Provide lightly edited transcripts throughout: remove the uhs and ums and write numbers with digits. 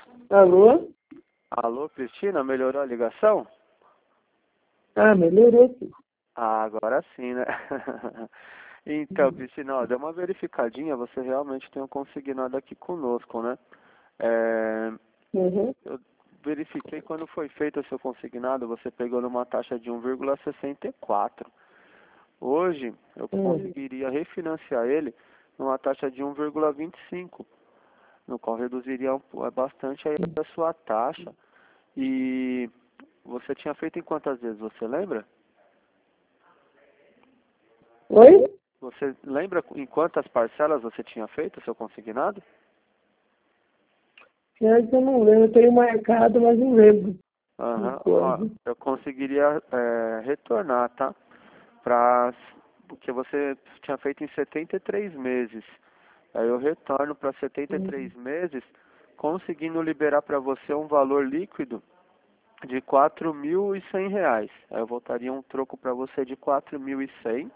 Alô? Alô, Cristina, melhorou a ligação? Ah, melhorou, sim. Ah, agora sim, né? Então, Cristina, ó, deu uma verificadinha, você realmente tem um consignado aqui conosco, né? É, Uhum. eu verifiquei quando foi feito o seu consignado, você pegou numa taxa de 1,64. Hoje, eu Uhum. conseguiria refinanciar ele numa taxa de 1,25, no qual reduziria bastante aí a sua taxa. E você tinha feito em quantas vezes, você lembra? Oi? Você lembra em quantas parcelas você tinha feito o seu consignado? Pior que eu não lembro, eu tenho marcado, mas não lembro de Aham, ó, quando. eu conseguiria retornar, tá? Para porque você tinha feito em 73 meses. Aí eu retorno para 73 Uhum. meses, conseguindo liberar para você um valor líquido de R$ 4.100. Aí eu voltaria um troco para você de 4.100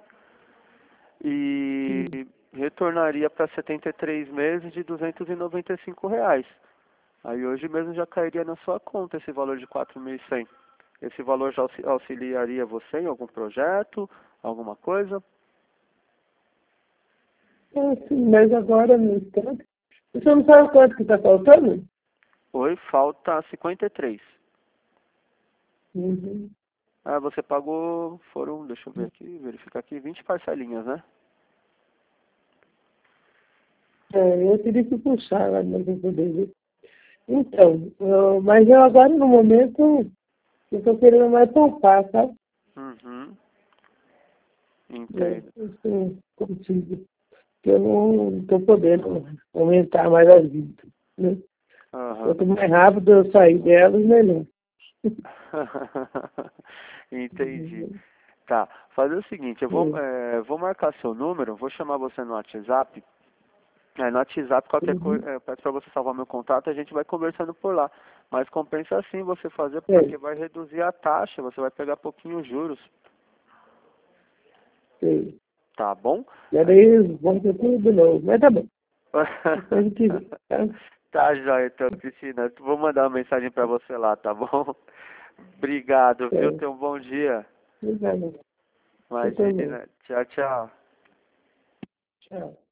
e retornaria para 73 meses de R$ 295. Aí hoje mesmo já cairia na sua conta esse valor de 4.100. Esse valor já auxiliaria você em algum projeto, alguma coisa? Sim, mas agora no instante. Você não sabe quanto que está faltando? Oi, falta 53. Uhum. Ah, você pagou, deixa eu ver aqui, verificar aqui, 20 parcelinhas, né? É, eu teria que puxar lá no meu poder ver. Então, mas eu agora no momento eu estou querendo mais poupar, sabe? Uhum, É, entendo. isso contigo. Que eu não estou podendo aumentar mais as vidas, né? Aham. Quanto mais rápido eu sair delas, melhor. Entendi. Tá, fazer o seguinte, Sim, vou marcar seu número, vou chamar você no WhatsApp. No WhatsApp, qualquer coisa, uhum, eu peço para você salvar meu contato, a gente vai conversando por lá. Mas compensa sim você fazer, é, porque vai reduzir a taxa, você vai pegar pouquinho os juros, sei. tá bom? E Aí- daí volta tudo de novo. Mas tá bom, depois a gente vê, tá? Tá, joia, então, Cristina. Vou mandar uma mensagem para você lá, tá bom? Obrigado, viu? É, Tenha um bom dia. obrigado. Você também. Imagina. Tchau, tchau. Tchau.